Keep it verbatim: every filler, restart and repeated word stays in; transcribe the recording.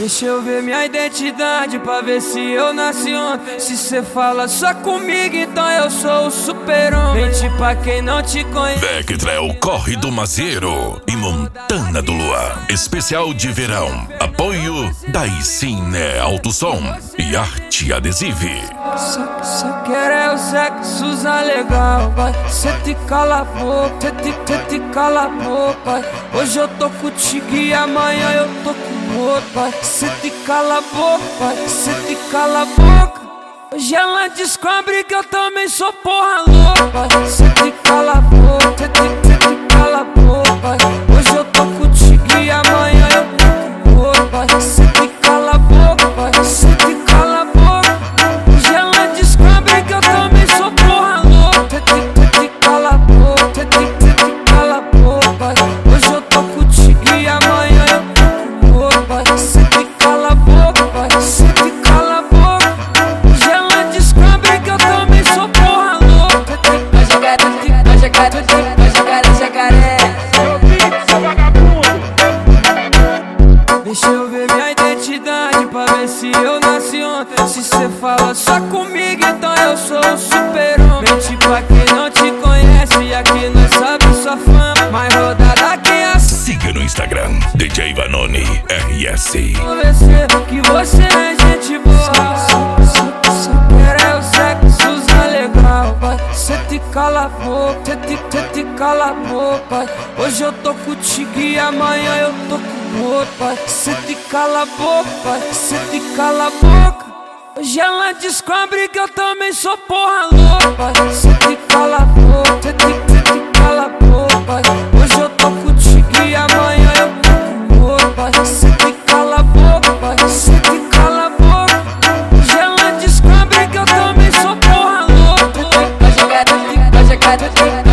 Deixa eu ver minha identidade pra ver se eu nasci ontem. Se cê fala só comigo, então eu sou o super-homem. Mente pra quem não te conhece. Vectrel Corre do Mazieiro e Montana do Luar. Especial de verão. Apoio Daí Sim Né Alto Som e Arte Adesive. Só, só quero é o sexo usar legal, vai. Cê te cala a boca, cê te, cê te cala a boca, vai. Hoje eu tô contigo e amanhã eu tô com outro, vai. Cê te cala a boca, vai. Cê te cala a boca. Hoje ela descobre que eu também sou porra louca, vai. Cê te cala a boca, cê te, cê te cala a boca, vai. Hoje eu tô contigo e amanhã eu tô com outro, vai. Cê te cala a boca, vai. Cê te cala a boca. Hoje ela descobre que eu também sou porra louca. Cê te, cê te cala a boca, cê te, cê te cala a boca, vai. Hoje eu tô contigo e amanhã eu tô com outro, vai. Cê te cala a boca, vai. Cê te cala a boca. Hoje ela descobre que eu também sou porra louca. Vai jogar, vai jogar, vai jogar no jacaré. Deixa eu ver minha identidade pra ver se eu nasci ontem. Se cê fala só comigo, então eu sou o super-homem. Mente pra quem não te conhece, aqui nós sabe sua fama. Mais rodada que a Siga no Instagram D J Vanoni R S. convencer que você é gente boa. Só, só, só quero é o sexo usar legal, vai. Cê te cala a boca, cê te, cê te cala a boca, vai. Hoje eu tô contigo e amanhã eu tô com outro, vai. Cê te cala a boca, vai. Cê te cala a boca. Hoje ela descobre que eu também sou porra louca, vai. Cê te cala a boca, cê te, cê te cala a boca, vai. Hoje eu tô contigo e amanhã eu tô com outro, vai. Cê te cala a boca, vai. Cê te cala a boca. Hoje ela descobre que eu também sou porra louca. Vai jogar, vai jogar, vai